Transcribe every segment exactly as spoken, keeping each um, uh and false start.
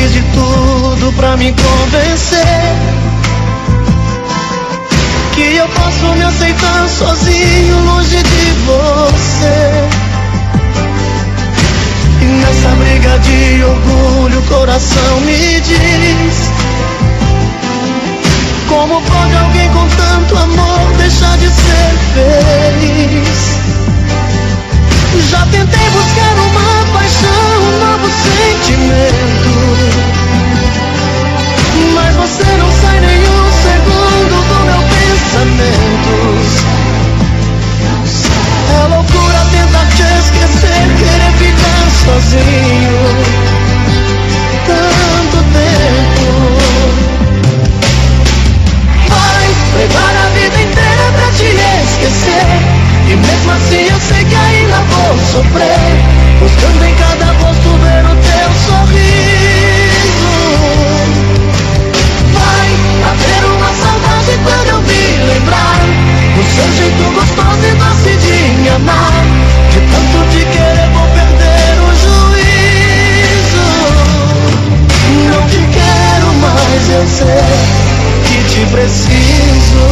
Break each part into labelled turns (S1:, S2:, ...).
S1: fiz de tudo pra me convencer que eu posso me aceitar sozinho, longe de você. E nessa briga de orgulho o coração me diz: como pode alguém com tanto amor deixar de ser feliz? Já tentei buscar uma paixão, um novo sentimento, mas você não sai nem um segundo do meu pensamento. É loucura tentar te esquecer, querer ficar sozinho tanto tempo. Vai levar a vida inteira pra te esquecer, e mesmo assim eu sei que ainda vou sofrer, buscando em cada rosto ver o teu sorriso. Vai haver uma saudade quando eu me lembrar do seu jeito gostoso e doce de me amar. De tanto te querer vou perder o juízo. Não te quero mais, eu sei que te preciso.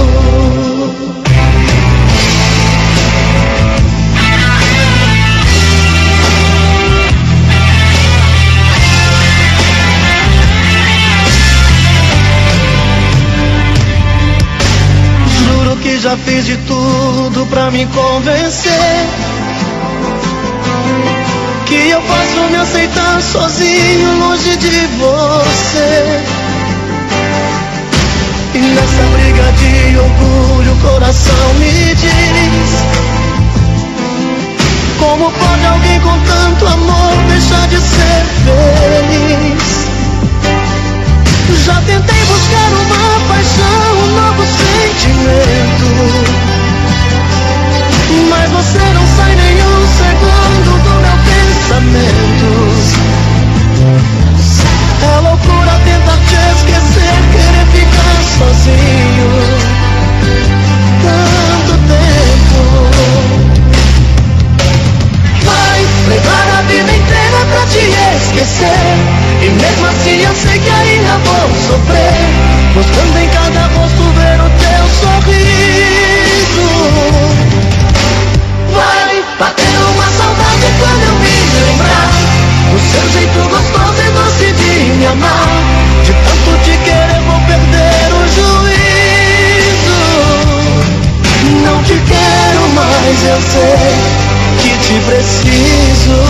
S1: Já fiz de tudo pra me convencer que eu posso me aceitar sozinho, longe de você. E nessa briga de orgulho o coração me diz: como pode alguém com tanto amor deixar de ser feliz? Já tentei buscar uma paixão, um novo sentimento, mas você não sai nem um segundo do meu pensamento. É loucura tentar te esquecer, querer ficar sozinho tanto tempo. Vai levar a vida inteira pra te esquecer, e mesmo assim eu sei que ainda vou sofrer, buscando em cada rosto ver o teu sorriso. Vai bater uma saudade quando eu me lembrar do seu jeito gostoso e doce de me amar. De tanto te querer vou perder o juízo. Não te quero mais, eu sei que te preciso.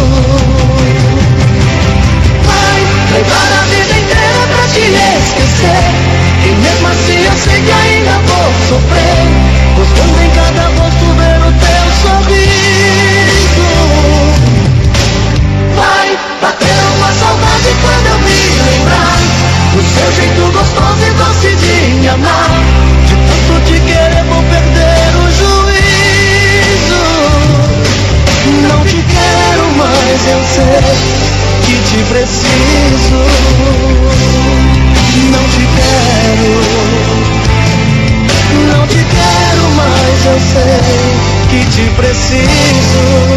S1: Levar a vida inteira pra te esquecer, e mesmo assim eu sei que ainda vou sofrer, buscando em cada rosto ver o teu sorriso. Vai bater uma saudade quando eu me lembrar do seu jeito gostoso e doce de me amar. De tanto te querer vou perder o juízo. Não te quero mais, eu sei que te preciso. Não te quero, não te quero mais, eu sei que te preciso.